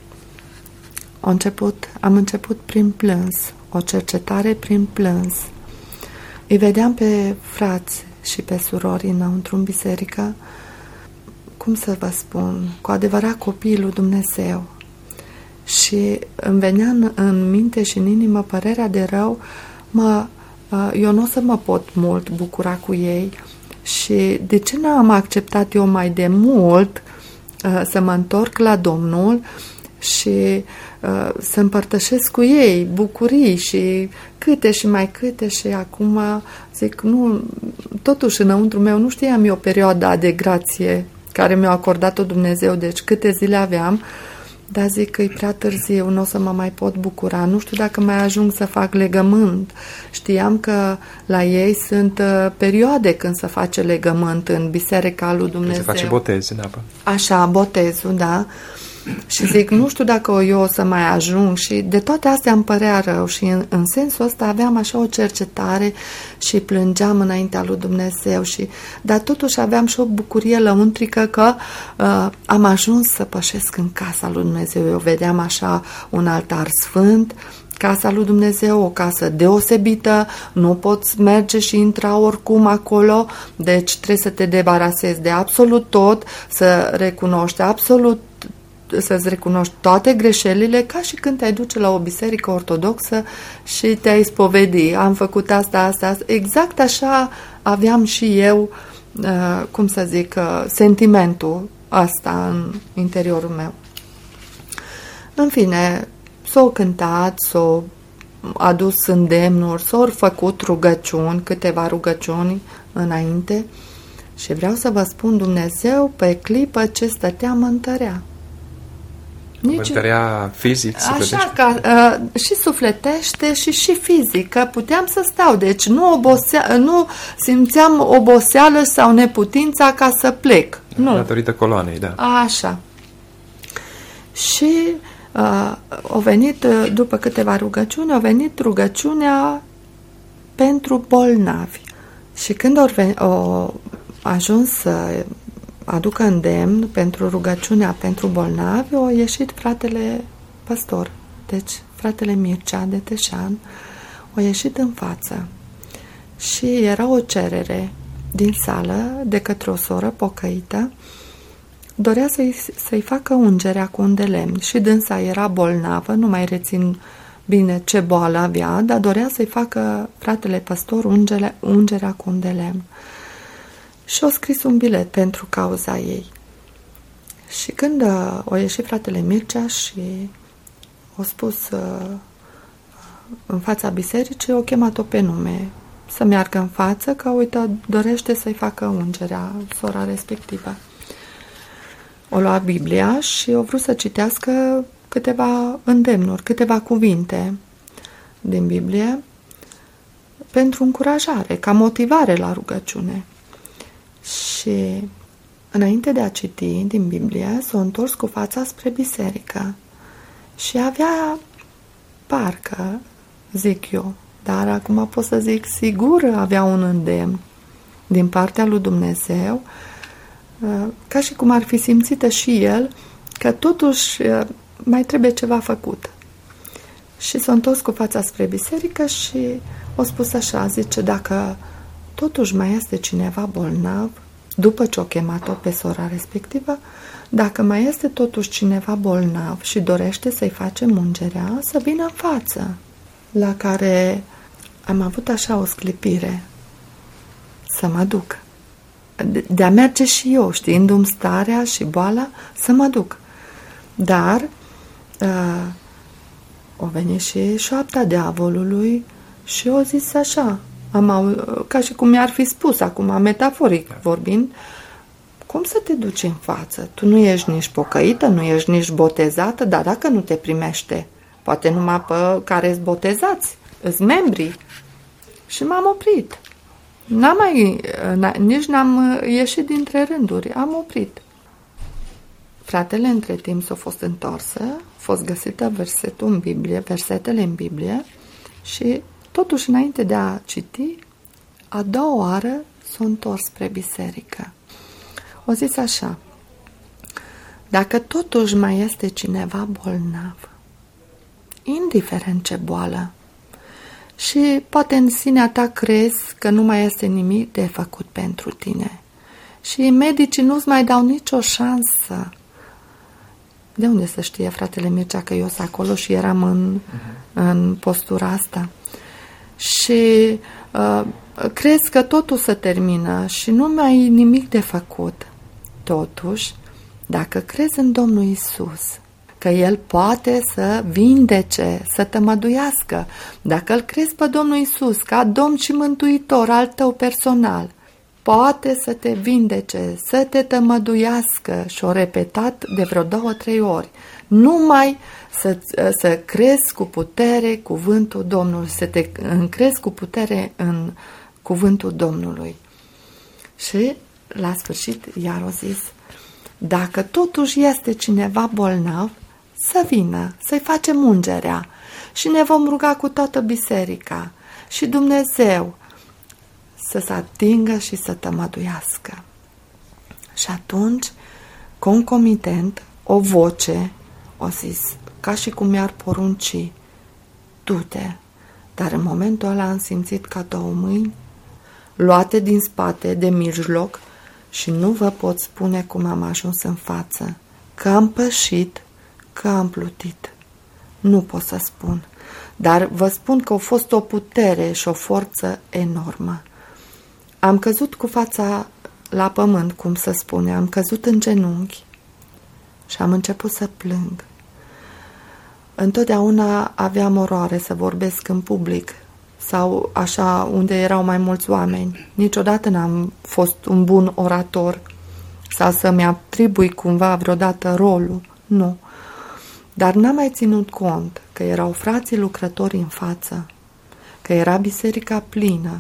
Am început prin plâns, o cercetare prin plâns. Îi vedeam pe frați și pe surori înăuntru în biserică, cum să vă spun, cu adevărat copiii lui Dumnezeu. Și îmi venea în minte și în inimă părerea de rău, eu nu o să mă pot mult bucura cu ei și de ce n-am acceptat eu mai de mult să mă întorc la Domnul și să împărtășesc cu ei bucurii și câte și mai câte și acum zic, nu, totuși înăuntru meu nu știam eu perioada de grație care mi-a acordat-o Dumnezeu, deci câte zile aveam, dar zic că e prea târziu, nu o să mă mai pot bucura, nu știu dacă mai ajung să fac legământ. Știam că la ei sunt perioade când se face legământ în Biserica lui Dumnezeu. Se face botez în apă. Așa, botezul, da. Și zic, nu știu dacă eu o să mai ajung și de toate astea îmi părea rău și în sensul ăsta aveam așa o cercetare și plângeam înaintea lui Dumnezeu dar totuși aveam și o bucurie lăuntrică că am ajuns să pășesc în casa lui Dumnezeu. Eu vedeam așa un altar sfânt, casa lui Dumnezeu, o casă deosebită, nu poți merge și intra oricum acolo, deci trebuie să te debarasezi de absolut tot, să recunoști să-ți recunoști toate greșelile, ca și când te-ai duce la o biserică ortodoxă și te-ai spovedi. Am făcut asta. Exact așa aveam și eu, sentimentul ăsta în interiorul meu. În fine, s-au cântat, s-au adus îndemnuri, s-au făcut rugăciuni, câteva rugăciuni înainte și vreau să vă spun, Dumnezeu pe clipă ce stătea mă întărea. Întărea fizic, sufletește? Așa, și sufletește și fizic, că puteam să stau, deci nu simțeam oboseală sau neputința ca să plec. Nu. Datorită coloanei, da. Așa. Și au venit, după câteva rugăciuni, a venit rugăciunea pentru bolnavi. Și când au ajuns să aducă îndemn pentru rugăciunea pentru bolnavi, a ieșit fratele păstor, deci fratele Mircea de Teșan, a ieșit în față și era o cerere din sală de către o soră pocăită, dorea să-i facă ungerea cu un de lemn și dânsa era bolnavă, nu mai rețin bine ce boală avea, dar dorea să-i facă fratele păstor ungerea cu un de lemn. Și a scris un bilet pentru cauza ei. Și când a ieșit fratele Mircea și a spus în fața bisericii, a chemat-o pe nume să meargă în față, că uite, dorește să-i facă ungerea sora respectivă. O lua Biblia și a vrut să citească câteva îndemnuri, câteva cuvinte din Biblie pentru încurajare, ca motivare la rugăciune. Și înainte de a citi din Biblie, s-a întors cu fața spre biserică și avea, parcă, zic eu, dar acum pot să zic sigur, avea un îndemn din partea lui Dumnezeu, ca și cum ar fi simțită și el că totuși mai trebuie ceva făcut. Și s-a întors cu fața spre biserică și a spus așa, zice, dacă totuși mai este cineva bolnav, după ce o chemat-o pe sora respectivă, dacă mai este totuși cineva bolnav și dorește să-i facem ungerea, să vină în față. La care am avut așa o sclipire să mă duc. De a merge și eu, știindu-mi starea și boala, să mă duc. Dar o venit și șoapta diavolului și o zis așa, ca și cum mi-ar fi spus acum, metaforic vorbind, cum să te duci în față? Tu nu ești nici pocăită, nu ești nici botezată, dar dacă nu te primește, poate numai pe care-s botezați, îs membrii. Și m-am oprit. Nici n-am ieșit dintre rânduri, am oprit. Fratele între timp s-a fost întorsă, a fost găsită versetele în Biblie și totuși înainte de a citi, a doua oară s-a întors spre biserică. O zis așa, dacă totuși mai este cineva bolnav, indiferent ce boală, și poate în sinea ta crezi că nu mai este nimic de făcut pentru tine și medicii nu-ți mai dau nicio șansă. De unde să știe fratele Mircea că eu sunt acolo și eram în postura asta? Și crezi că totul se termină și nu mai ai nimic de făcut. Totuși, dacă crezi în Domnul Iisus, că El poate să vindece, să tămăduiască. Dacă îl crezi pe Domnul Iisus ca Domn și Mântuitor al tău personal, poate să te vindece, să te tămăduiască, și o repetat de vreo 2-3 ori. Numai să crezi cu putere cuvântul Domnului, să te încrezi cu putere în cuvântul Domnului. Și la sfârșit iar o zis: dacă totuși este cineva bolnav, să vină, să-i facem ungerea și ne vom ruga cu toată biserica și Dumnezeu să se atingă și să tămăduiască. Și atunci, concomitent, o voce o zis, ca și cum mi-ar porunci: du-te. Dar în momentul ăla am simțit ca 2 mâini luate din spate, de mijloc, și nu vă pot spune cum am ajuns în față, că am pășit, că am plutit. Nu pot să spun, dar vă spun că a fost o putere și o forță enormă. Am căzut cu fața la pământ, cum se spune, am căzut în genunchi și am început să plâng. Întotdeauna aveam oroare să vorbesc în public sau așa unde erau mai mulți oameni. Niciodată n-am fost un bun orator sau să-mi atribui cumva vreodată rolul, nu. Dar n-am mai ținut cont că erau frații lucrători în față, că era biserica plină.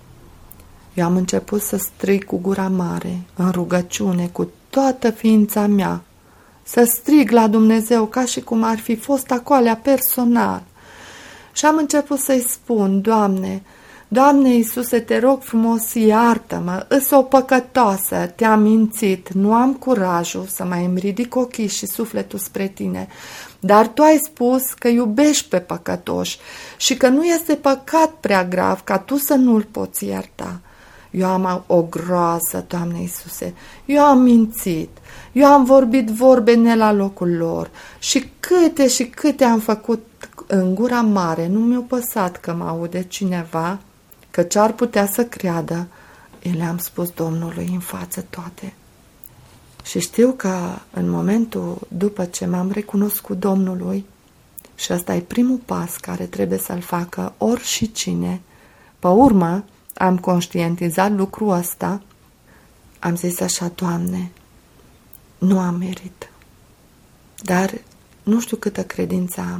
Eu am început să strig cu gura mare, în rugăciune, cu toată ființa mea, să strig la Dumnezeu ca și cum ar fi fost acoalea personal. Și am început să-i spun: Doamne, Doamne Iisuse, te rog frumos, iartă-mă, îs o păcătoasă, te-am mințit, nu am curajul să mai îmi ridic ochii și sufletul spre tine, dar tu ai spus că iubești pe păcătoși și că nu este păcat prea grav ca tu să nu-l poți ierta. Eu am o groază, Doamne Iisuse, eu am mințit, eu am vorbit vorbe ne la locul lor și câte am făcut în gura mare, nu mi-a păsat că mă aude cineva, că ce-ar putea să creadă, eu le-am spus Domnului în față toate. Și știu că în momentul după ce m-am recunoscut Domnului, și ăsta e primul pas care trebuie să-l facă oricine, pe urmă am conștientizat lucrul ăsta, am zis așa: Doamne, nu am merit, dar nu știu câtă credință am,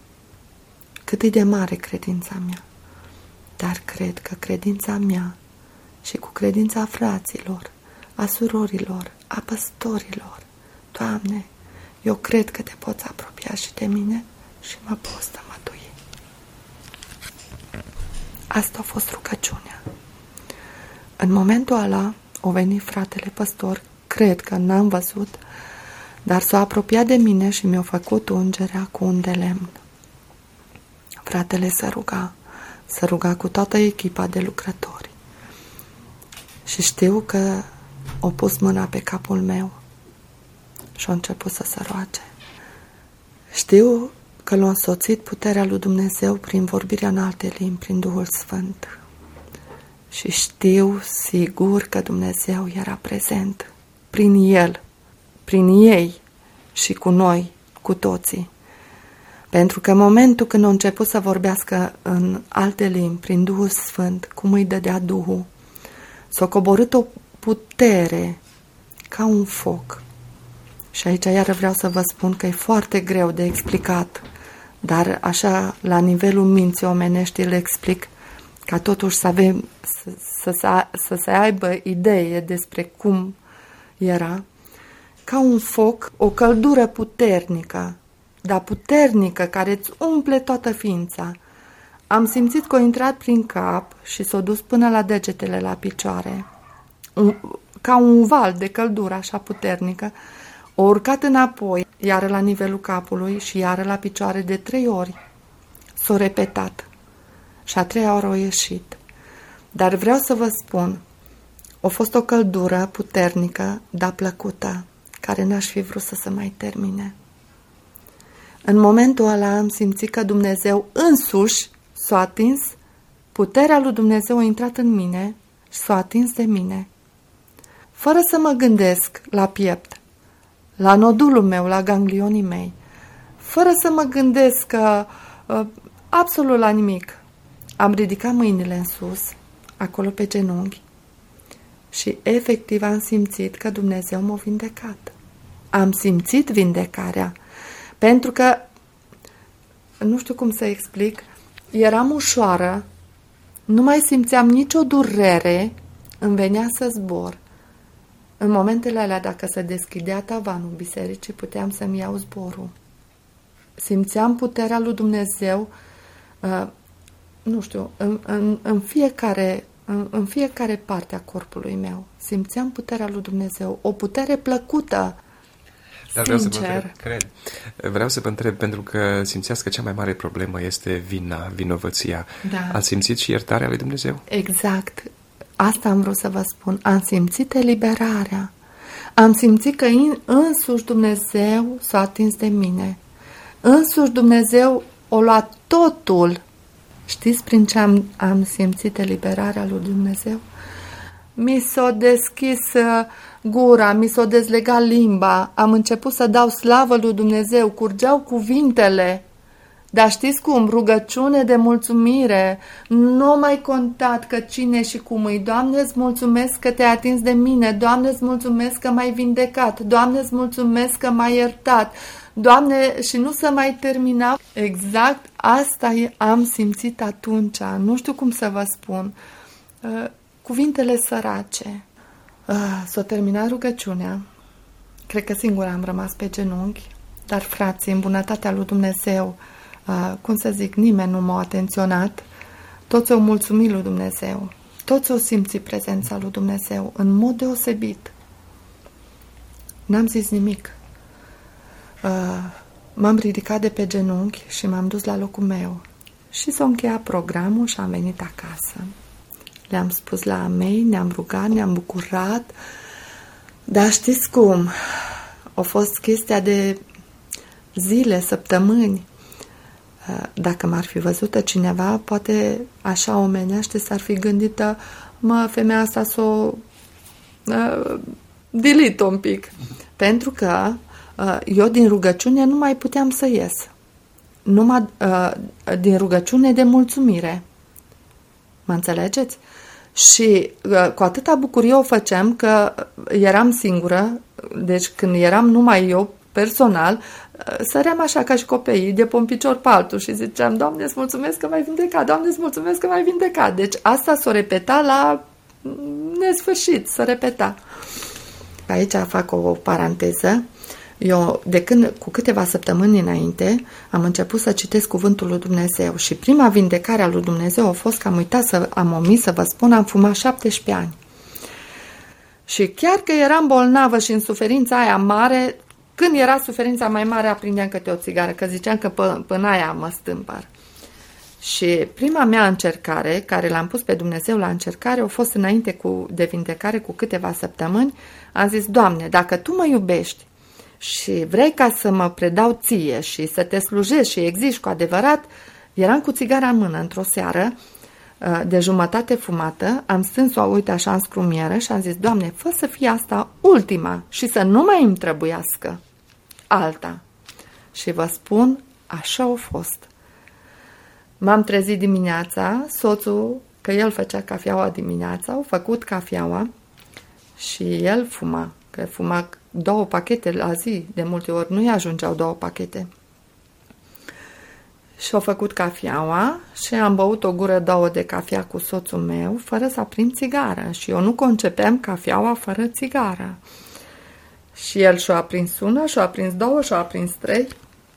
cât e de mare credința mea, dar cred că credința mea și cu credința fraților, a surorilor, a păstorilor, Doamne, eu cred că te poți apropia și de mine și mă poți tămădui. Asta a fost rugăciunea. În momentul ăla o venit fratele păstor, cred că n-am văzut, dar s-a apropiat de mine și mi-a făcut ungerea cu un de lemn. Fratele se ruga cu toată echipa de lucrători. Și știu că a pus mâna pe capul meu și a început să se roage. Știu că l-a însoțit puterea lui Dumnezeu prin vorbirea în alte limbi, prin Duhul Sfânt. Și știu sigur că Dumnezeu era prezent prin el, prin ei și cu noi, cu toții. Pentru că în momentul când a început să vorbească în alte limbi, prin Duhul Sfânt, cum îi dădea Duhul, s-a coborât o putere ca un foc. Și aici iară vreau să vă spun că e foarte greu de explicat, dar așa, la nivelul minții omenești, îl explic ca totuși să avem, să se aibă idee despre cum era, ca un foc, o căldură puternică, dar puternică, care îți umple toată ființa. Am simțit că a intrat prin cap și s-a dus până la degetele la picioare, ca un val de căldură așa puternică. A urcat înapoi, iară la nivelul capului și iară la picioare de 3 ori. S-a repetat și a 3-a oră a ieșit. Dar vreau să vă spun, a fost o căldură puternică, dar plăcută, care n-aș fi vrut să se mai termine. În momentul ăla am simțit că Dumnezeu însuși s-a atins, puterea lui Dumnezeu a intrat în mine și s-a atins de mine. Fără să mă gândesc la piept, la nodulul meu, la ganglionii mei, fără să mă gândesc absolut la nimic. Am ridicat mâinile în sus, acolo pe genunchi, și efectiv am simțit că Dumnezeu m-a vindecat. Am simțit vindecarea, pentru că, nu știu cum să explic, eram ușoară, nu mai simțeam nicio durere, îmi venea să zbor. În momentele alea, dacă se deschidea tavanul bisericii, puteam să-mi iau zborul. Simțeam puterea lui Dumnezeu, nu știu, în fiecare parte a corpului meu. Simțeam puterea lui Dumnezeu, o putere plăcută. Dar vreau să vă întreb, pentru că simțeați că cea mai mare problemă este vinovăția. Da. Ați simțit și iertarea lui Dumnezeu? Exact. Asta am vrut să vă spun. Am simțit eliberarea. Am simțit că însuși Dumnezeu s-a atins de mine. Însuși Dumnezeu o luat totul. Știți prin ce am simțit eliberarea lui Dumnezeu? Mi s-a deschis gura, mi s-a dezlegat limba, am început să dau slavă lui Dumnezeu, curgeau cuvintele. Dar știți cum? Rugăciune de mulțumire. Nu mai contat că cine și cum îi. Doamne, îți mulțumesc că te-ai atins de mine. Doamne, îți mulțumesc că m-ai vindecat. Doamne, îți mulțumesc că m-ai iertat. Doamne, și nu să mai termina. Exact asta am simțit atunci. Nu știu cum să vă spun. Cuvintele sărace. S-a terminat rugăciunea. Cred că singura am rămas pe genunchi. Dar, frații, în bunătatea lui Dumnezeu, cum să zic, nimeni nu m-a atenționat. Toți au mulțumit lui Dumnezeu. Toți au simțit prezența lui Dumnezeu în mod deosebit. N-am zis nimic. M-am ridicat de pe genunchi și m-am dus la locul meu. Și s-a încheiat programul și am venit acasă. Le-am spus la a mei, ne-am rugat, ne-am bucurat. Dar știți cum? A fost chestia de zile, săptămâni. Dacă m-ar fi văzută cineva, poate așa omenește s-ar fi gândită, femeia asta s-o dilit un pic. Pentru că eu din rugăciune nu mai puteam să ies. Numai din rugăciune de mulțumire. Mă înțelegeți? Și cu atâta bucurie o făceam că eram singură, deci când eram numai eu personal, săream așa ca și copiii, de pe un picior pe altul și ziceam, Doamne, îți mulțumesc că m-ai vindecat, Doamne, îți mulțumesc că m-ai vindecat. Deci asta s-o repeta la nesfârșit, s-o repeta. Aici fac o paranteză. Eu, cu câteva săptămâni înainte, am început să citesc cuvântul lui Dumnezeu și prima vindecare a lui Dumnezeu a fost că am omis să vă spun, am fumat 17 ani. Și chiar că eram bolnavă și în suferința aia mare, când era suferința mai mare, aprindeam câte o țigară, că ziceam că până aia mă stâmpăr. Și prima mea încercare, care l-am pus pe Dumnezeu la încercare, a fost înainte de vindecare cu câteva săptămâni. Am zis, Doamne, dacă Tu mă iubești și vrei ca să mă predau Ție și să Te slujesc și existi cu adevărat, eram cu țigara în mână într-o seară, de jumătate fumată, am stâns-o, uite așa în scrumieră și am zis, Doamne, fă să fie asta ultima și să nu mai îmi trebuiască alta. Și vă spun, așa a fost. M-am trezit dimineața, soțul, că el făcea cafeaua dimineața, a făcut cafeaua și el fuma, că fuma 2 pachete la zi, de multe ori nu-i ajungeau 2 pachete. Și a făcut cafeaua și am băut o gură 2 de cafea cu soțul meu, fără să aprind țigară. Și eu nu concepeam cafeaua fără țigară. Și el și-a aprins una, și-a aprins 2, și-a aprins 3.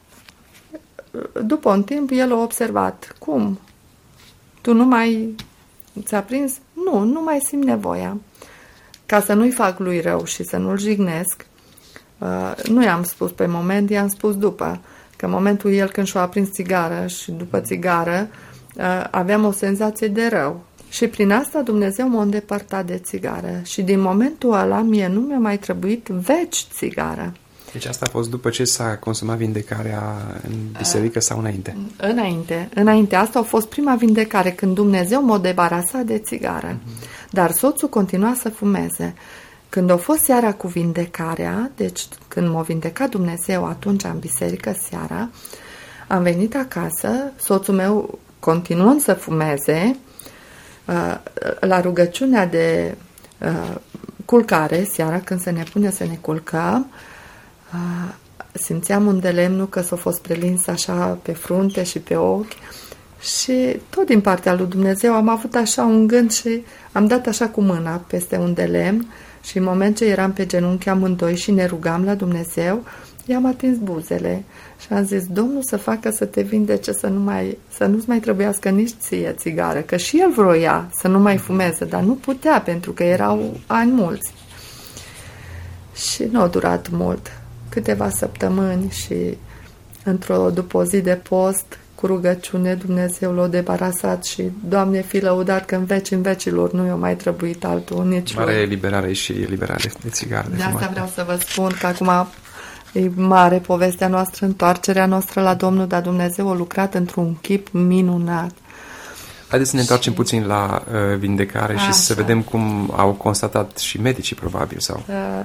După un timp, el a observat. Cum? Tu nu mai ți-a prins? Nu mai simt nevoia. Ca să nu-i fac lui rău și să nu-l jignesc, nu i-am spus pe moment, i-am spus după. Că în momentul el când și-a aprins țigară și după țigară, aveam o senzație de rău. Și prin asta Dumnezeu m-a îndepărtat de țigară. Și din momentul ăla mie nu mi-a mai trebuit veci țigară. Deci asta a fost după ce s-a consumat vindecarea în biserică sau înainte? Înainte. Asta a fost prima vindecare, când Dumnezeu m-a debarasat de țigară. Dar soțul continua să fumeze. Când a fost seara cu vindecarea, deci când m-a vindecat Dumnezeu atunci în biserică seara, am venit acasă, soțul meu continuând să fumeze, la rugăciunea de culcare, seara când se ne pune să ne culcăm, simțeam un de lemnul că s-a fost prelins așa pe frunte și pe ochi și tot din partea lui Dumnezeu am avut așa un gând și am dat așa cu mâna peste un de lemn și în moment ce eram pe genunchi amândoi și ne rugam la Dumnezeu, i-am atins buzele și am zis, Domnul să facă să te vindece, să nu-ți mai trebuiască nici ție țigară, că și el vroia să nu mai fumeze, dar nu putea pentru că erau ani mulți. Și nu a durat mult, câteva săptămâni și după o zi de post, cu rugăciune, Dumnezeu l-a debarasat și, Doamne, fi lăudat că în vecilor nu i-a mai trebuit altul nici mare eliberare și eliberare de țigară. De asta vreau să vă spun că acum e mare povestea noastră, întoarcerea noastră la Domnul, dar Dumnezeu a lucrat într-un chip minunat. Haideți să ne întoarcem puțin la vindecare și să vedem cum au constatat și medicii, probabil. Sau.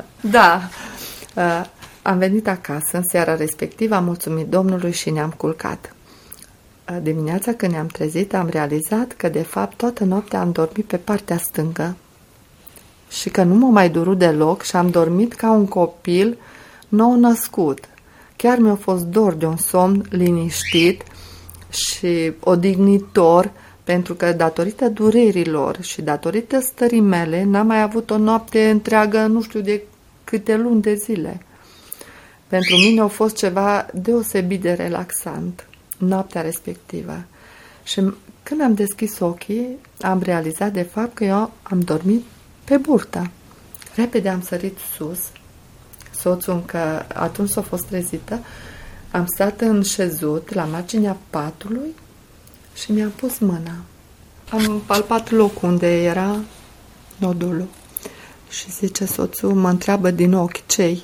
Am venit acasă în seara respectivă, am mulțumit Domnului și ne-am culcat. Dimineața când ne-am trezit, am realizat că, de fapt, toată noaptea am dormit pe partea stângă și că nu m-a mai durut deloc și am dormit ca un copil nou născut. Chiar mi-a fost dor de un somn liniștit și odihnitor, pentru că, datorită durerilor și datorită stării mele, n-am mai avut o noapte întreagă, nu știu de câte luni de zile. Pentru mine a fost ceva deosebit de relaxant noaptea respectivă. Și când am deschis ochii, am realizat de fapt că eu am dormit pe burtă. Repede am sărit sus. Soțul încă atunci s-a fost trezită. Am stat în șezut la marginea patului și mi-am pus mâna. Am palpat locul unde era nodulul. Și zice soțul, mă întreabă din ochi ce-i.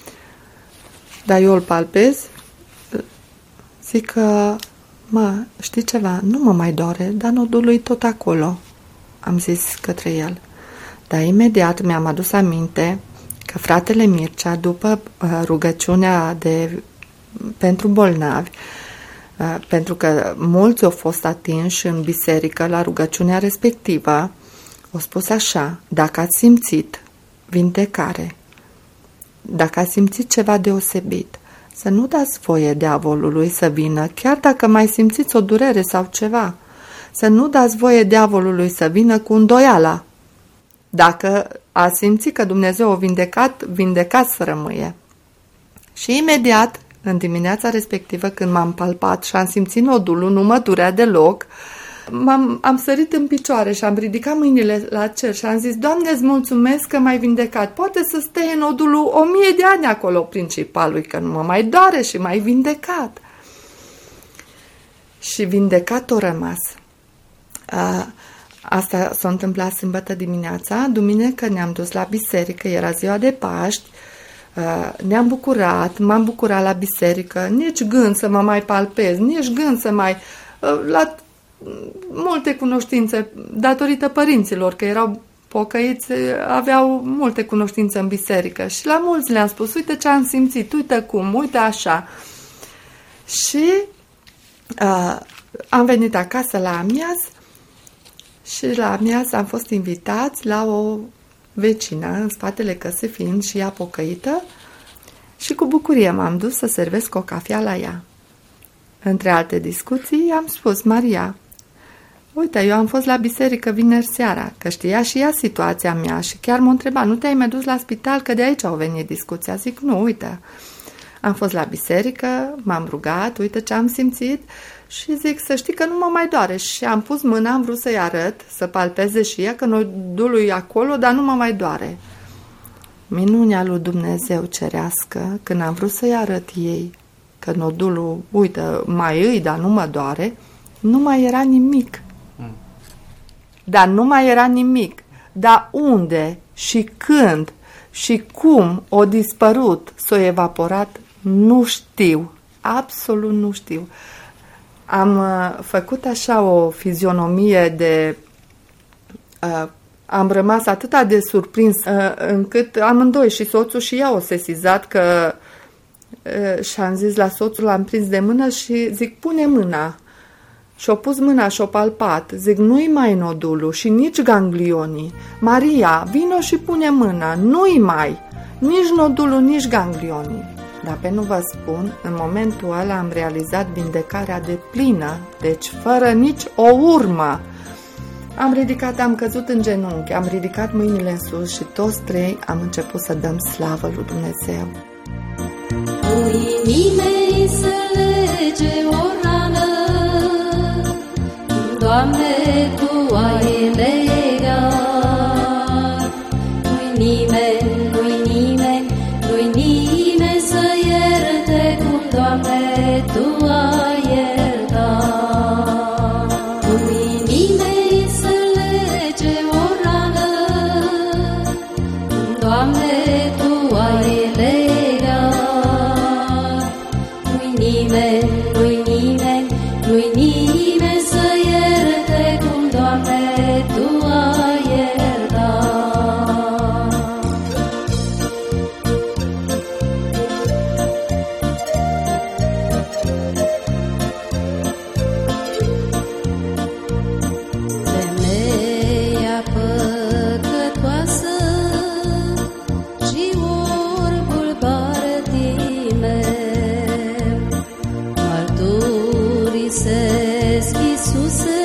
Dar eu îl palpez. Zic că, știi ceva, nu mă mai doare, dar nodulul e tot acolo, am zis către el. Dar imediat mi-am adus aminte că fratele Mircea, după rugăciunea pentru bolnavi, pentru că mulți au fost atinși în biserică la rugăciunea respectivă, au spus așa, dacă ați simțit vindecare, dacă ați simțit ceva deosebit, să nu dați voie diavolului să vină, chiar dacă mai simțiți o durere sau ceva. Să nu dați voie diavolului să vină cu îndoiala. Dacă a simțit că Dumnezeu a vindecat să rămâie. Și imediat, în dimineața respectivă, când m-am palpat și am simțit nodulul, nu mă durea deloc, am sărit în picioare și am ridicat mâinile la cer și am zis, Doamne, îți mulțumesc că m-ai vindecat. Poate să stea nodulul 1000 de ani acolo principalului, că nu mă mai doare și m-ai vindecat. Și vindecat o rămas. Asta s-a întâmplat sâmbătă dimineața. Duminică ne-am dus la biserică, era ziua de Paști. Ne-am bucurat, m-am bucurat la biserică. Nici gând să mă mai palpez, nici gând să mai... La multe cunoștințe, datorită părinților, că erau pocăiți, aveau multe cunoștințe în biserică și la mulți le-am spus, uite ce am simțit, uite cum, uite așa. Și am venit acasă la amiaz și la amiaz am fost invitați la o vecină în spatele căsii, fiind și ea pocăită, și cu bucurie m-am dus să servesc o cafea la ea. Între alte discuții, am spus, Maria, uite, eu am fost la biserică vineri seara, că știa și ea situația mea și chiar m-a întrebat, nu te-ai mai dus la spital, că de aici au venit discuția. Zic, nu, uite, am fost la biserică, m-am rugat, uite ce am simțit și zic, să știi că nu mă mai doare. Și am pus mâna, am vrut să-i arăt, să palpeze și ea, că nodulul e acolo, dar nu mă mai doare. Minunea lui Dumnezeu cerească, când am vrut să-i arăt ei, că nodulul, uite, mai îi, dar nu mă doare, nu mai era nimic. Dar nu mai era nimic. Dar unde și când și cum o dispărut, s-o evaporat, nu știu. Absolut nu știu. Am făcut așa o fizionomie de Am rămas atât de surprins încât amândoi, și soțul și ea, au sesizat că și am zis la soțul, l-am prins de mână și zic, pune mâna. Și-o pus mâna și-o palpat. Zic, nu-i mai nodulul și nici ganglionii. Maria, vino și pune mâna, nu-i mai. Nici nodulul, nici ganglionii. Dar pe nu vă spun, în momentul ăla am realizat vindecarea deplină, deci fără nici o urmă. Am ridicat, am căzut în genunchi, am ridicat mâinile în sus și toți trei am început să dăm slavă lui Dumnezeu. Cu inimii să lege o rană, Doamne, Tu ai legat. Nu-i nimeni, nu-i nimeni, nu-i nimeni să ierte cum, Doamne, Tu ai iertat. Nu-i nimeni să lege o rană, Doamne, Tu ai legat. Nu-i nimeni, nu-i nimeni, nu-i nimeni să ierte cum, Doamne, Tu ai iertat. Femeia păcătoasă și orbul Bartimeu mărturisesc, Iisuse,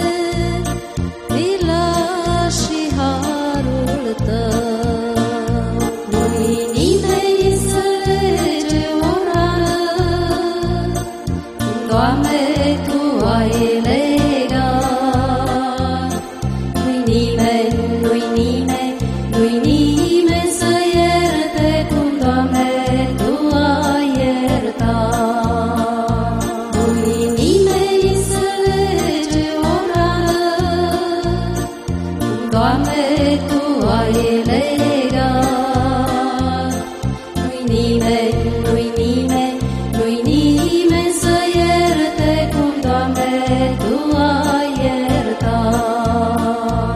mila și harul Tău. Nu-i nimeni să lege o rană, Doamne, Tu ai legat. Nu-i nimeni, nu-i nimeni, nu-i nimeni să ierte cum, Doamne, Tu ai iertat. Nu-i nimeni să lege o rană, Doamne, Tu ai legat. Nu-i nimeni, nu-i nimeni, nu-i nimeni să ierte cum, Doamne, Tu ai iertat.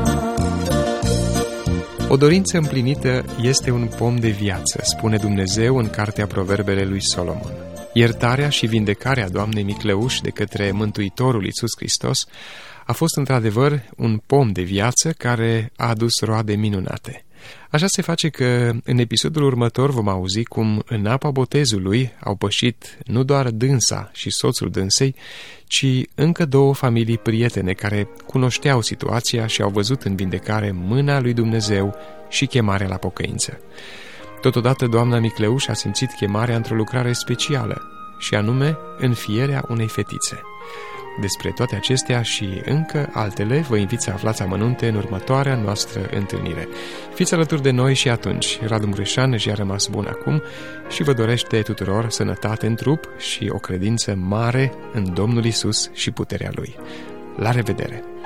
O dorință împlinită este un pom de viață, spune Dumnezeu în cartea Proverbele lui Solomon. Iertarea și vindecarea Doamnei Micleuș de către Mântuitorul Iisus Hristos a fost într-adevăr un pom de viață care a adus roade minunate. Așa se face că în episodul următor vom auzi cum în apa botezului au pășit nu doar dânsa și soțul dânsei, ci încă două familii prietene care cunoșteau situația și au văzut în vindecare mâna lui Dumnezeu și chemarea la pocăință. Totodată doamna Micleuș a simțit chemarea într-o lucrare specială, și anume înfierea unei fetițe. Despre toate acestea și încă altele vă invit să aflați amănunte în următoarea noastră întâlnire. Fiți alături de noi și atunci. Radu Mureșan și-a rămas bun acum și vă dorește tuturor sănătate în trup și o credință mare în Domnul Iisus și puterea Lui. La revedere!